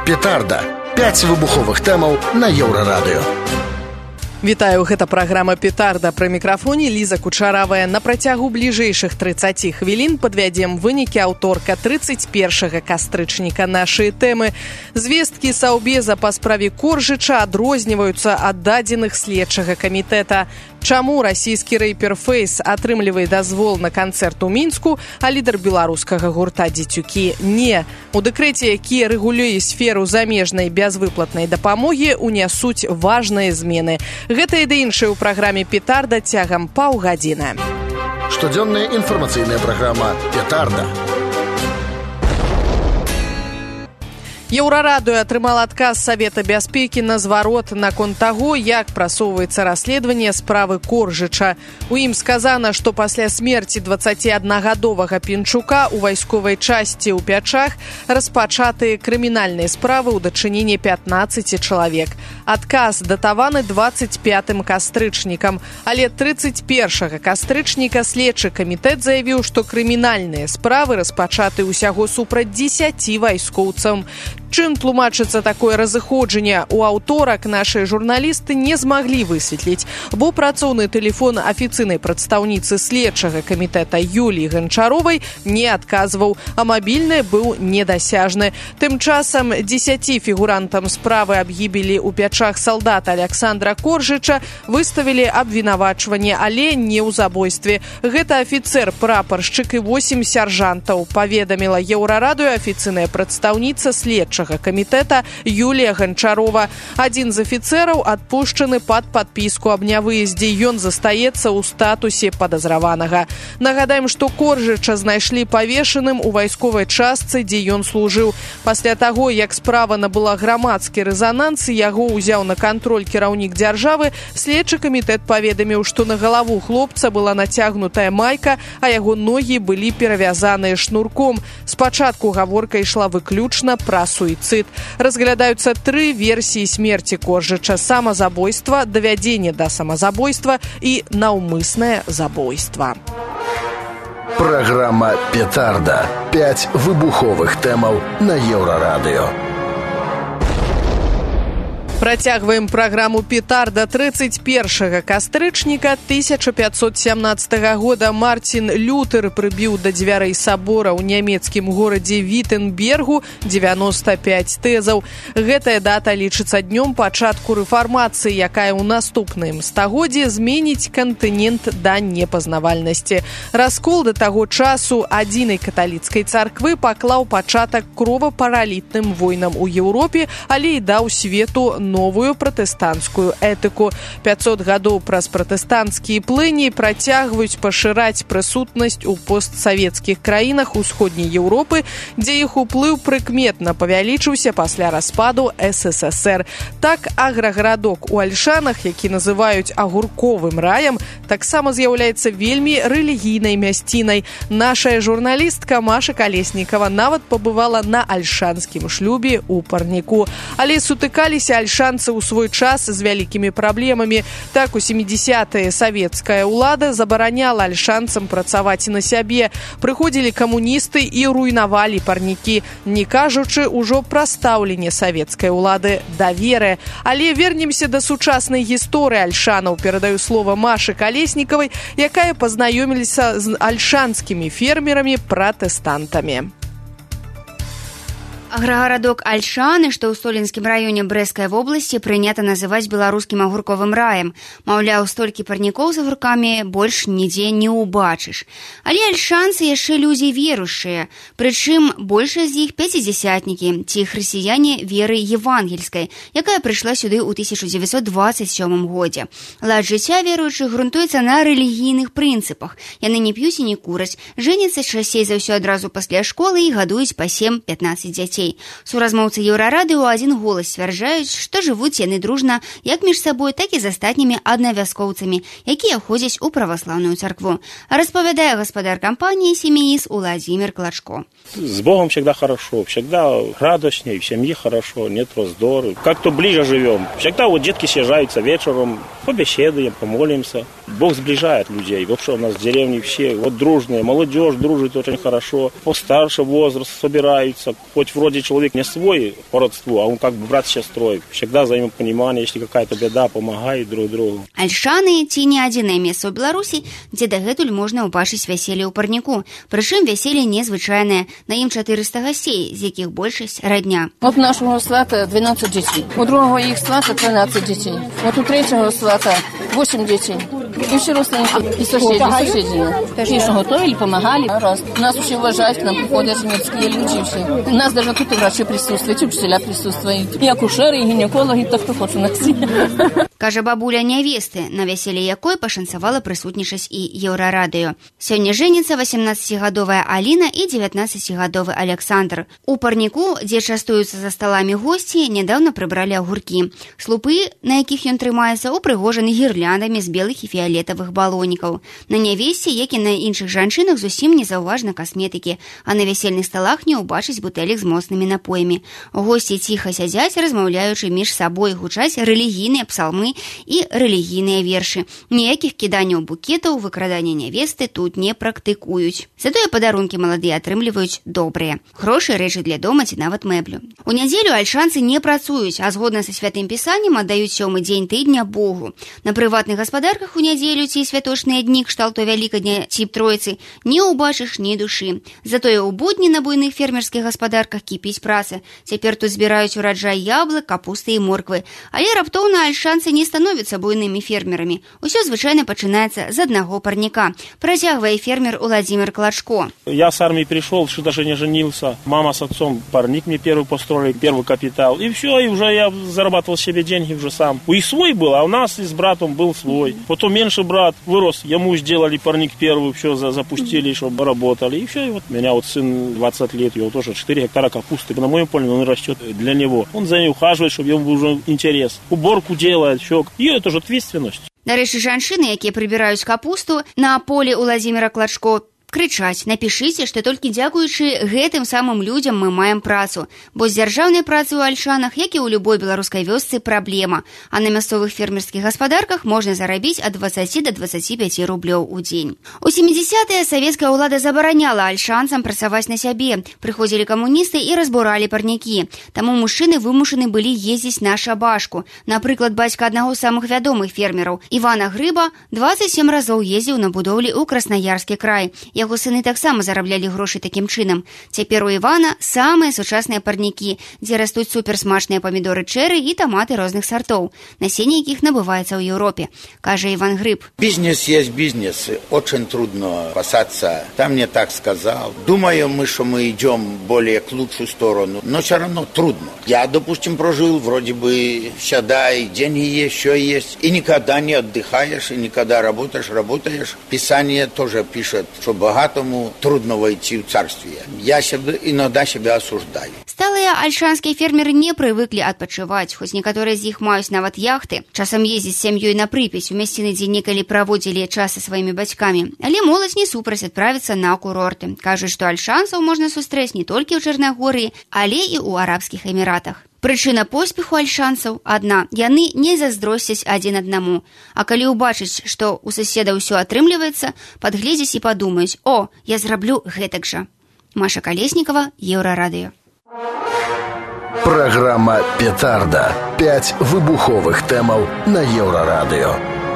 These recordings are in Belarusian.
Петарда. 5 выбуховых тэмаў на Еўрарадыё. Вітаю, гэта праграма «Петарда». Пры мікрафоне Ліза Кучаравая. На працягу бліжэйшых 30 хвілін падвядзем вынікі аўторка 31 кастрычніка. Нашыя тэмы. Звесткі Саўбеза па справе Коржыча адрозніваюцца ад дадзеных следчага камітэта. Чаму расійскі рэйпер Фэйс атрымлівае дазвол на канцэрт у Мінску, а лідар беларускага гурта «Дзецюкі» не. У дэкрэце, які рэгулюе сферу замежнай бязвыплатнай дапамогі, унясуць важныя змены. Гэта і да іншае ў праграме «Петарда» цягам паўгадзіны. Штодзённая інфармацыйная праграма «Петарда». Еўрарадыё атрымала адказ Савета бяспекі на зварот наконт таго, як прасоўваецца расследаванне справы Коржыча. У ім сказана, што пасля смерці 21-гадовага Пінчука у вайсковай часці ў Пячах распачатыя крымінальныя справы ў дачыненні 15 чалавек. Адказ датаваны 25 кастрычнікам, але 31 кастрычніка следчы камітэт заявіў, што крымінальныя справы распачаты ўсяго супраць 10 вайскоўцам. Чым тлумачыцца такое разыходжанне ў аўторак, нашыя журналісты не змаглі высветліць, бо працоўны тэлефон афіцыйнай прадстаўніцы следчага камітэта Юліі Ганчаровай не адказваў, а мабільны быў недасяжны. Тым часам 10 фігурантам справы аб гібелі ў Пячах салдата Аляксандра Коржыча выставілі абвінавачванне, але не ў забойстве. Гэта афіцэр, прапаршчык і 8 сяржантаў, паведаміла Еўрарадыё афіцыйная прадстаўніца следчага камітэта Юлія Ганчарова. Адзін з афіцэраў адпушчаны пад падпіску аб нявыездзе. Ён застаецца ў статусе падазраванага. Нагадаем, што Коржыча знайшлі павешаным у вайсковай частцы, дзе ён служыў. Пасля таго, як справа набыла грамадскі рэзананс, яго ўзяў на кантроль кіраўнік дзяржавы, следчы камітэт паведаміў, што на галаву хлопца была нацягнутая майка, а яго ногі былі перавязаныя шнурком. Спачатку гаворка ішла выключна пра суіцыд. Разглядаюцца 3 версіі смерці Коржыча: самазабойства, давядзенне да самазабойства і наўмыснае забойства. Праграма «Петарда». 5 выбуховых тэмаў на Еўрарадыё. Працягваем праграму «Петарда». 31 кастрычніка 1517 года Мартін Лютэр прыбіў да дзвярэй сабора ў нямецкім горадзе Віттенбергу 95 тэзаў. Гэтая дата лічыцца днём пачатку рэфармацыі, якая ў наступным стагоддзі зменіць кантынент да непазнавальнасці. Раскол да таго часу адзінай каталіцкай царквы паклаў пачатак кровапаралітным войнам у Еўропе, але і даў свету новую пратэстанцкую этыку. 500 гадоў праз пратэстанцкія плыні працягваюць пашыраць прысутнасць у постсавецкіх краінах усходняй Еўропы, дзе іх уплыў прыкметна павялічыўся пасля распаду СССР. Так, аграгарадок у Альшанах, які называюць агурковым раем, таксама з'яўляецца вельмі рэлігійнай мясцінай. Нашая журналістка Маша Калеснікава нават пабывала на альшанскім шлюбе ў Парніку. Але сутыкаліся альшанцы ў свой час з вялікімі праблемамі. Так, у 70-е савецкая ўлада забараняла альшанцам працаваць на сябе. Прыходзілі камуністы і руйнавалі парнікі, не кажучы ўжо пра стаўленне савецкай улады да веры. Але вернемся да сучаснай гісторыі альшанаў. Перадаю слова Машы Калеснікавай, якая пазнаёмілася з альшанскімі фермерамі-пратэстантамі. Аграгарадок Альшаны, што ў Солінскім раёне Брэсцкай вобласці, прынята называць беларускім агурковым раем. Маўляў, столькі парнікоў з агуркамі больш нідзе не ўбачыш. Але альшанцы яшчэ людзі верующыя, прычым большасць з іх пяцідзясятнікі ці хрысціяне веры евангельскай, якая прыйшла сюды ў 1927 годзе. Лад жыцця веруючых грунтуецца на рэлігійных прынцыпах. Яны не п'юць і не кураць, жэняцца часцей за ўсё адразу пасля школы і гадуюць па 7-15 дзяцей. Суразмоўцы Еўрарадыё ў адзін голас сцвярджаюць, што жывуць яны дружна як між сабой, так і з астатнімі аднавяскоўцамі, якія ходзяць у праваслаўную царкву. Распавядае гаспадар кампаніі «Семеиз» Владимир Клочко. С Богом всегда хорошо, всегда радостней, в семье хорошо, нет раздора. Как-то ближе живем. Всегда вот детки съезжаются вечером, побеседуем, помолимся. Бог сближает людей. Вообще у нас в деревне все вот дружные, молодежь дружит очень хорошо. Постарше возраст собираются, хоть вроде вроде человек не свой по родству, а он как бы брат с сестрой. Всегда взаимопонимание, если какая-то беда, помогают друг другу. Альшаны ці не адзінае месца ў Беларусі, дзе дагэтуль можна ўбачыць вяселле ў парніку. Прычым вяселле незвычайнае. На ім 400 гостей, з якіх большасць родня. Вот нашего свата 12 детей. У другого их свата 13 детей. Вот у третьего свата 8 детей. И все родственники, и соседи. Конечно, готовили, помогали. Раз. Нас очень уважают, к нам приходят немецкие люди все. У нас даже тут и врачи присутствуют, и учителя присутствуют. И акушеры, и гинекологи, так кто хочет у нас. Кажа бабуля нявесты, на вяселле якой пашанцавала прысутнічаць і Еўрарадыё. Сёння жэніцца 18-гадовая Аліна і 19-гадовы Александр. У парніку, дзе частуюцца за сталамі госці, нядаўна прыбралі агуркі. Слупы, на якіх ён трымаецца, упрыгожаны гірляндамі з белых і фіялетавых балонікаў. На нявесце, як і на іншых жанчынах, зусім не заўважна касметыкі, а на вясельных сталах не ўбачыць бутэлек з моцнымі напоямі. Госці ціха сядзяць, размаўляючы між сабой, гучаць рэлігійныя псалмы і рэлігійныя вершы. Ніякіх кіданняў букетаў, выкрадання нявесты тут не практыкуюць. Затое падарункі маладыя атрымліваюць добрыя. Грошы, рэчы для дома ці нават мэблю. У нядзелю альшанцы не працуюць, а згодна са святым пісаннем аддаюць 7-й дзень тыдня Богу. На прыватных гаспадарках у нядзелю ці святочныя дні кшталту Вялікадня ці Тройцы не ўбачыш ні душы. Затое ў будні на буйных фермерскіх гаспадарках кіпіць праца. Цяпер тут збіраюць ураджай яблык, капусты і морквы. Але раптоўна альшанцы не становяцца буйнымі фермерамі. Усё звычайна пачынаецца з аднаго парніка. Працягвае фермер Владимир Клочко. Я с армии пришел, что даже не женился. Мама с отцом парник мне первый построили, первый капитал. И все, и уже я зарабатывал себе деньги уже сам. И свой был, а у нас и с братом был свой. Потом меньший брат вырос, ему сделали парник первый, все запустили, чтобы работали. И все, и вот меня вот сын 20 лет, его тоже 4 гектара капусты. На моем поле он растет для него. Он за ней ухаживает, чтобы ему был уже интерес. Уборку делает, все. И это же ответственность. Нарэшце, жанчыны, якія прыбіраюць капусту на поле у Владимира Клочко, крычаць: напішыце, што толькі дзякуючы гэтым самым людзям мы маем працу, бо з дзяржаўнай працай у альшанах, як і ў любой беларускай вёсцы, праблема, а на мясцовых фермерскіх гаспадарках можна зарабіць ад 20 до 25 рублёў у дзень. У 70-е савецкая ўлада забараняла альшанцам працаваць на сябе, прыходзілі камуністы і разбуралі парнікі, таму мужчыны вымушаны былі ездзіць на шабашку. Напрыклад, бацька аднаго з самых вядомых фермераў, Івана Грыба, 27 разоў ездзіў на будоўлі ў Краснаярскі край. Яго сыны таксама зараблялі грошы такім чынам. Цяпер у Івана самыя сучасныя парнікі, дзе растуць суперсмачныя памідоры чэры і таматы розных сартоў, насенне якіх набываецца ў Еўропе, кажа Иван Грыб. Бизнес есть бизнес. Очень трудно спасаться. Там мне так сказал. Думаю мы, что мы идем более к лучшую сторону, но все равно трудно. Я, допустим, прожил, вроде бы всегда и деньги есть, все есть. И никогда не отдыхаешь, и никогда работаешь. Писание тоже пишет, что богатому трудно войти в царствие. Я иногда себя осуждаю. Сталыя альшанскія фермеры не прывыклі адпачываць, хоць некаторыя з іх маюць нават яхты. Часам ездзіць з сям'ёй на Прыпяць, у мясціны, дзе некалі праводзілі час са сваімі бацькамі. Але моладзь не супраць адправіцца на курорты. Кажуць, што альшанцаў можна сустрэць не толькі ў Чарнагорыі, але і ў Арабскіх Эміратах. Прычына поспеху альшанцаў адна – яны не заздросцяць адзін аднаму. А калі ўбачыць, што ў суседа ўсё атрымліваецца, падгледзяць і падумаюць: «О, я зраблю гэтак жа». Маша Колеснікова, Еўрарадыё. Программа «Петарда». 5 выбуховых тэмаў на Еўрарадыё.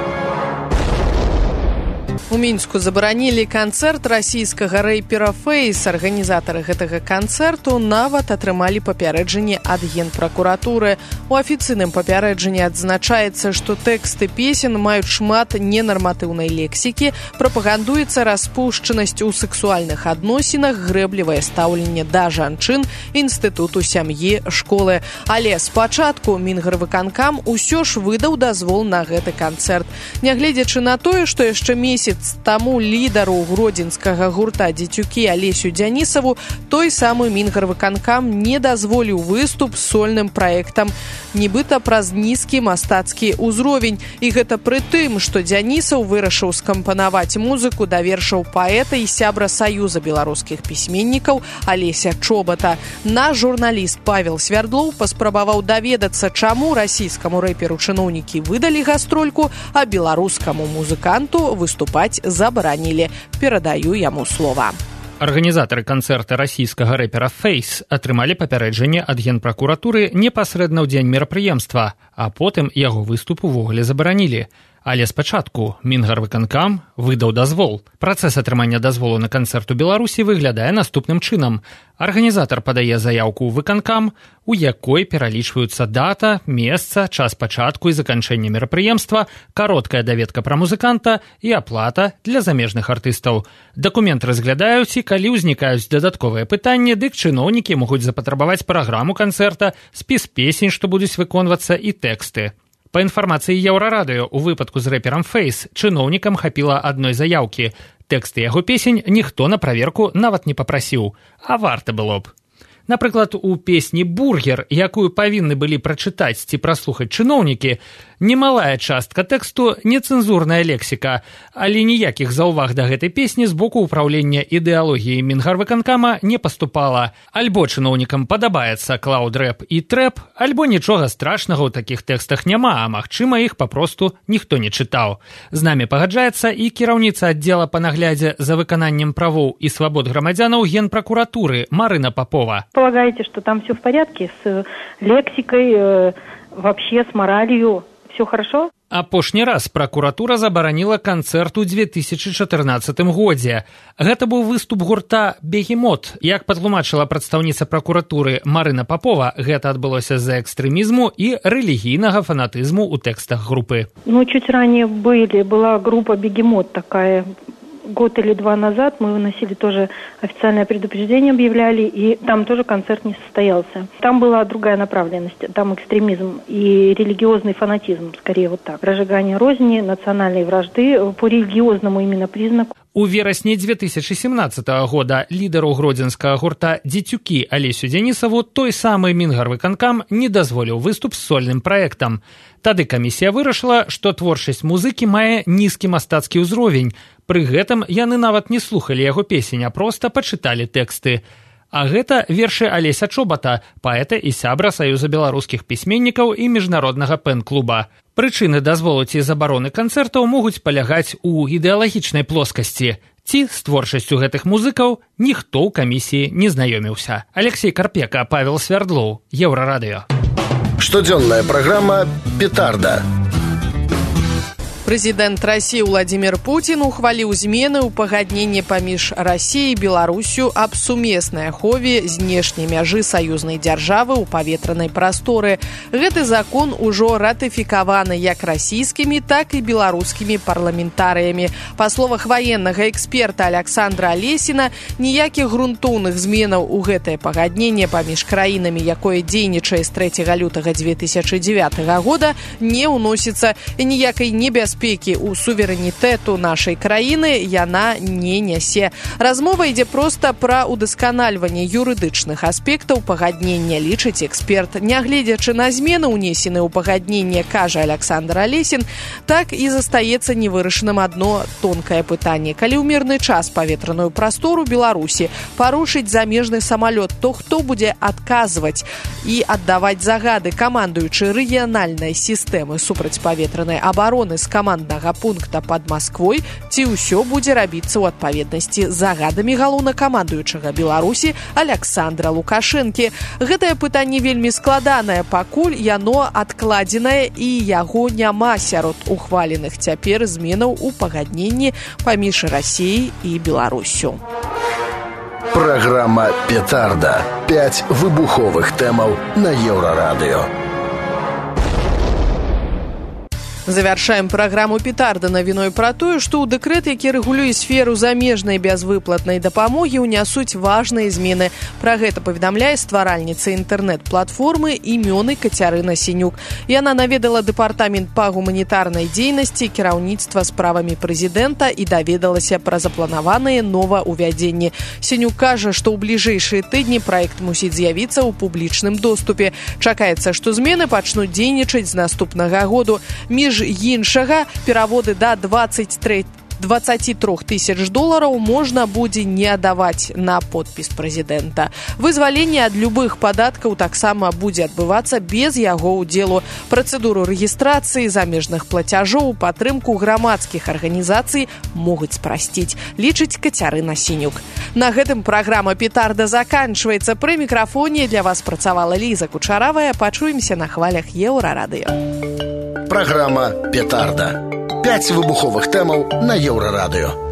У Мінску забаранілі канцэрт расійскага рэйпера Фэйс. Арганізатары гэтага канцэрту нават атрымалі папярэджанне ад генпракуратуры. У афіцыйным папярэджанні адзначаецца, што тэксты песен маюць шмат ненарматыўнай лексікі, прапагандуецца распушчанасць у сексуальных адносінах, грэблівае стаўленне да жанчын, інстытуту сям'і, школы. Але спачатку Мінгарвыканкам усё ж выдаў дазвол на гэты канцэрт. Нягледзячы на тое, што яшчэ месяц таму лідару гродзенскага гурта «Дзецюкі» Алесю Дзянісаву той самы Мінгарвыканкам не дазволіў выступ з сольным праектам, нібыта праз нізкі мастацкі ўзровень. І гэта пры тым, што Дзянісаў вырашыў скампанаваць музыку да вершаў паэта і сябра Саюза беларускіх пісьменнікаў Алеся Чобата. Наш журналіст Павел Свярдлоў паспрабаваў даведацца, чаму расійскаму рэперу чыноўнікі выдалі гастрольку, а беларускаму музыканту выступаць забаранілі. Перадаю яму слова. Арганізатары канцэрта расійскага рэпера Фейс атрымалі папярэджанне ад генпракуратуры непасрэдна ў дзень мерапрыемства, а потым яго выступ увогуле забаранілі. Але спачатку Мінгарвыканкам выдаў дазвол. Працэс атрымання дазволу на канцэрт у Беларусі выглядае наступным чынам. Арганізатар падае заяўку ў выканкам, у якой пералічваюцца дата, месца, час пачатку і заканчэння мерапрыемства, кароткая даведка пра музыканта і аплата для замежных артыстаў. Дакумент разглядаюць, і калі ўзнікаюць дадатковыя пытанні, дык чыноўнікі могуць запатрабаваць праграму канцэрта, спіс песень, што будуць выконвацца, і тэксты. Па інфармацыі Еўрарадыё, у выпадку з рэперам Фейс чыноўнікам хапіла адной заяўкі. Тэксты яго песень ніхто на праверку нават не папрасіў, а варта было б. Напрыклад, у песні «Бургер», якую павінны былі прачытаць ці праслухаць чыноўнікі, немалая частка тэксту нецэнзурная лексіка, але ніякіх заўваг да гэтай песні з боку ўпраўлення ідэалогіі Мінгарвыканкама не паступала. Альбо чыноўнікам падабаецца клауд-рэп і трэп, альбо нічога страшнага ў такіх тэкстах няма, а магчыма, іх папросту ніхто не чытаў. З намі пагаджаецца і кіраўніца аддзела па наглядзе за выкананнем правоў і свабод грамадзянаў Генпракуратуры Марына Попова. Полагаете, что там все в порядке с лексикой, вообще с моралью? Все хорошо? Апошні раз пракуратура забараніла канцэрт у 2014 годзе. Гэта быў выступ гурта «Бегемот». Як патлумачыла прадстаўніца пракуратуры Марына Попова, гэта адбылося з-за экстрэмізму і рэлігійнага фанатызму ў тэкстах групы. Чуть ранее была группа «Бегемот» такая. Год или два назад мы выносили тоже официальное предупреждение, объявляли, и там тоже концерт не состоялся. Там была другая направленность, там экстремизм и религиозный фанатизм, скорее вот так. Разжигание розни, национальной вражды по религиозному именно признаку. У верасні 2017 года лідару гродзенскага гурта «Дзецюкі» Алесю Дзянісаву той самы Мінгарвыканкам не дазволіў выступ з сольным праектам. Тады камісія вырашыла, што творчасць музыкі мае нізкі мастацкі ўзровень. Пры гэтым яны нават не слухалі яго песень, а проста пачыталі тэксты. А гэта вершы Алеся Чобата, паэта і сябра Саюза беларускіх пісьменнікаў і міжнароднага пэн-клуба. Прычыны дазволу ці забароны канцэртаў могуць палягаць у ідэалагічнай плоскасці. Ці з творчасцю гэтых музыкаў ніхто ў камісіі не знаёміўся. Алексей Карпека, Павел Свярдлоў, Еўрарадыё. Штодзённая праграма «Петарда». Прэзідэнт Расіі Владзімір Пуцін ухваліў змены ў пагадненне паміж Расіяй і Беларусю аб сумеснай ахове знешняй мяжы саюзнай дзяржавы ў паветранай прасторы. Гэты закон ужо ратыфікаваны як расійскімі, так і беларускімі парламентарыямі. Па словах ваеннага эксперта Александра Алесіна, ніякіх грунтоўных зменаў у гэтае пагадненне паміж краінамі, якое дзейнічае з 3 лютага 2009 года, не ўносіцца, і ніякай небяспекі у суверэнітэту нашай краіны яна не нясе. Размова ідзе проста пра удасканальванне юрыдычных аспектаў пагаднення, лічыць эксперт. Нягледзячы на змены, унесены ў пагадненне, кажа Александр Алесін, так і застаецца невырашаным адно тонкае пытанне. Калі ў мірны час паветраную прастору Беларусі парушыць замежны самалёт, то хто будзе адказваць і аддаваць загады? Камандуючы рэгіянальнай сістэмы супрацьпаветранай абароны з каманднага пункта пад Масквой, ці ўсё будзе рабіцца ў адпаведнасці з загадамі галоўнакамандуючага Беларусі Александра Лукашэнкі. Гэтае пытанне вельмі складанае, пакуль яно адкладзенае і яго няма сярод ухваленых цяпер зменаў у пагадненні паміж Расіяй і Беларусю. Праграма «Петарда». 5 выбуховых тэмаў на Еўрарадыё. Завяршаем праграму «Петарда» навіной пра тое, што ў дэкрэт, які рэгулюе сферу замежнай бязвыплатнай дапамогі, унясуць важныя змены. Пра гэта паведамляе стваральніца інтэрнэт-платформы імёны Кацярына Сенюк. Яна наведала дэпартамент па гуманітарнай дзейнасці кіраўніцтва справамі прэзідэнта і даведалася пра запланаваныя новаўвядзенні. Сенюк кажа, што ў бліжэйшыя тыдні праект мусіць з'явіцца ў публічным доступе. Чакаецца, што змены пачнуць дзейнічаць з наступнага году. Між іншага, пераводы да 23 $23 тысяч можна будзе не аддаваць на подпіс прэзідэнта. Вызваленне ад любых падаткаў таксама будзе адбывацца без яго ўдзелу. Працэдуру рэгістрацыі замежных плацяжоў, падтрымку грамадскіх арганізацый могуць спрасціць, лічыць Кацярына Сінюк. На гэтым праграма «Петарда» заканчваецца. Пры мікрафоне для вас працавала Ліза Кучаравая. Пачуемся на хвалях Еўрарадыё. Праграма «Петарда». 5 выбуховых тэмаў на Еўрарадыё.